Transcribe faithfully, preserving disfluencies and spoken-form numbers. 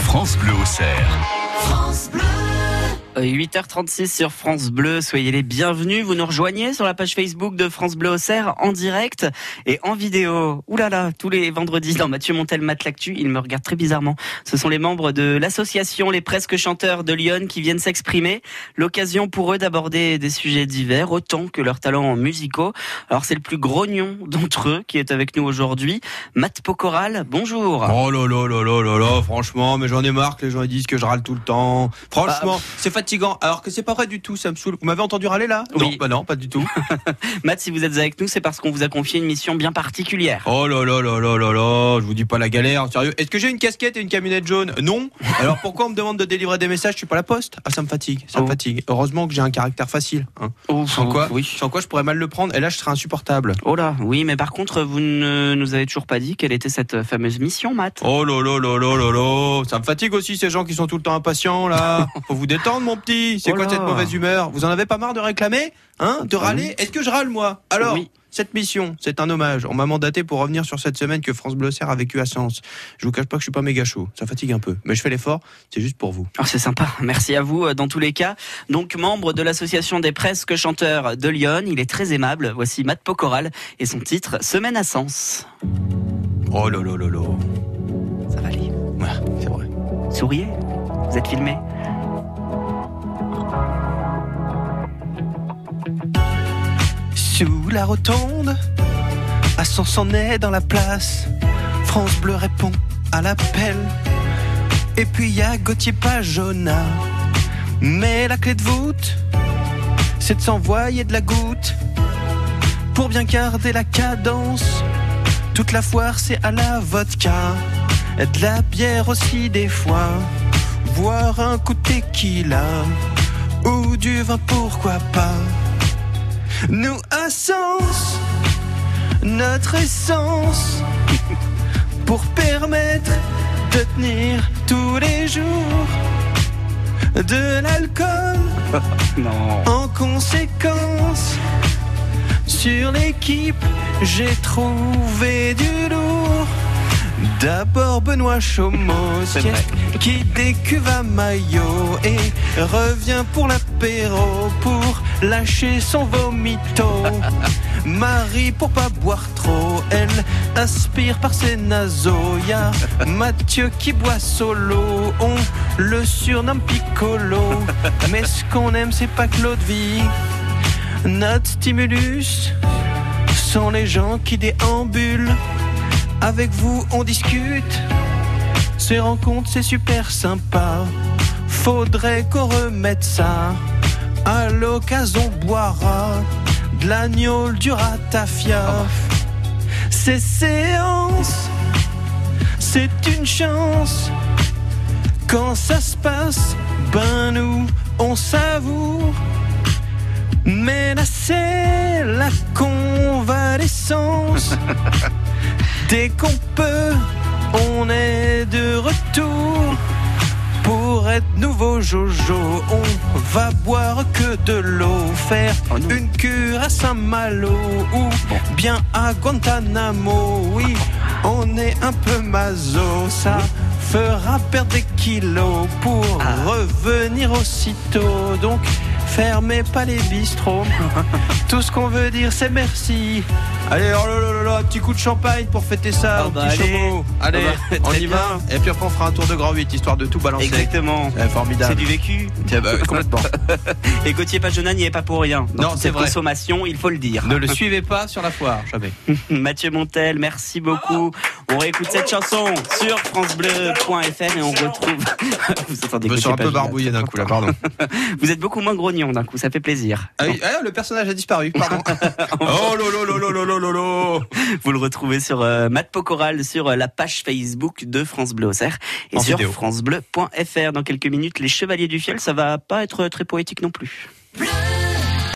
France Bleu Auxerre. France Bleu. huit heures trente-six sur France Bleu, soyez les bienvenus. Vous nous rejoignez sur la page Facebook de France Bleu Auxerre en direct et en vidéo. Ouh là là, tous les vendredis dans Mathieu Montel Mat l'actu, il me regarde très bizarrement. Ce sont les membres de l'association Les Presque Chanteurs de Lyon qui viennent s'exprimer. L'occasion pour eux d'aborder des sujets divers autant que leurs talents musicaux. Alors c'est le plus grognon d'entre eux qui est avec nous aujourd'hui. Matt Pocoral, bonjour. Oh là là là là là là, franchement, mais j'en ai marre que les gens disent que je râle tout le temps. Franchement, bah, c'est fatigant. Alors que c'est pas vrai du tout, ça me saoule. Vous m'avez entendu râler là ? Oui. Non, bah non, pas du tout. Matt, si vous êtes avec nous, c'est parce qu'on vous a confié une mission bien particulière. Oh là là là là là là, je vous dis pas la galère, sérieux. Est-ce que j'ai une casquette et une camionnette jaune ? Non. Alors pourquoi on me demande de délivrer des messages ? Je suis pas la poste. Ah, ça me fatigue, ça oh. me fatigue. Heureusement que j'ai un caractère facile. Hein. Oh, sans oh, quoi, oui. sans quoi je pourrais mal le prendre et là je serais insupportable. Oh là, oui, mais par contre, vous ne nous avez toujours pas dit quelle était cette fameuse mission, Matt. Oh là là là là là là, ça me fatigue aussi ces gens qui sont tout le temps impatients là. Faut vous détendre mon petit. C'est oh quoi là. cette mauvaise humeur ? Vous en avez pas marre de réclamer ? Hein ? De râler ? Est-ce que je râle moi ? Alors oui. Cette mission, c'est un hommage. On m'a mandaté pour revenir sur cette semaine que France Bleu Auxerre a vécu à Sens. Je vous cache pas que je suis pas méga chaud. Ça fatigue un peu. Mais je fais l'effort. C'est juste pour vous. Oh, c'est sympa. Merci à vous dans tous les cas. Donc, membre de l'association des Presque Chanteurs de Lyon. Il est très aimable. Voici Matt Pocoral et son titre Semaine à Sens. Oh là là là là. Ça va aller. Ouais, c'est vrai. Souriez. Vous êtes filmé. Sous la rotonde, à Sens en est dans la place. France Bleu répond à l'appel. Et puis y a Gauthier Pajona. Mais la clé de voûte, c'est de s'envoyer de la goutte pour bien garder la cadence. Toute la foire c'est à la vodka, de la bière aussi des fois, boire un coup de tequila ou du vin pourquoi pas. Nous à Sens, notre essence pour permettre de tenir tous les jours de l'alcool. Non. En conséquence, sur l'équipe, j'ai trouvé du lourd. D'abord Benoît Chomos qui, qui décuve à maillot et revient pour l'apéro pour lâcher son vomito. Marie pour pas boire trop, elle aspire par ses naseaux. Y'a Mathieu qui boit solo, on le surnomme Piccolo. Mais ce qu'on aime c'est pas que l'eau de vie. Notre stimulus sont les gens qui déambulent. Avec vous on discute, ces rencontres c'est super sympa. Faudrait qu'on remette ça. À l'occasion on boira de l'agneau, du ratafia. Ces séances, c'est une chance. Quand ça se passe, ben nous on savoure. Mais là c'est la convalescence. Dès qu'on peut, on est de retour. Pour être nouveau Jojo, on va boire que de l'eau. Faire oh une cure à Saint-Malo ou bien à Guantanamo. Oui, on est un peu maso, ça fera perdre des kilos pour ah. revenir aussitôt. Donc, fermez pas les bistrots. Tout ce qu'on veut dire, c'est merci. Allez, oh là là là, un petit coup de champagne pour fêter ça, oh un bah petit allez. chameau. Allez, oh bah, on y bien. va. Et puis après, on fera un tour de grand huit, histoire de tout balancer. Exactement. C'est formidable. C'est du vécu. Tiens, bah, complètement. Et Gauthier Pajona n'y est pas pour rien. Dans non, toute c'est cette vrai. Consommation, il faut le dire. Ne le suivez pas sur la foire, jamais. Mathieu Montel, merci beaucoup. On réécoute cette chanson sur francebleu point f r et on retrouve. Vous entendez Je me Gauthier suis un peu Pajona. barbouillé d'un coup là, pardon. Vous êtes beaucoup moins grognon d'un coup, ça fait plaisir. Ah, oui, ah, le personnage a disparu, pardon. Oh lolo lolo lolo lolo. Vous le retrouvez sur euh, Matt Pocoral sur euh, la page Facebook de France Bleu Auxerre et en sur vidéo. francebleu point f r. Dans quelques minutes, les Chevaliers du Fiel, ça va pas être très poétique non plus. Bleu.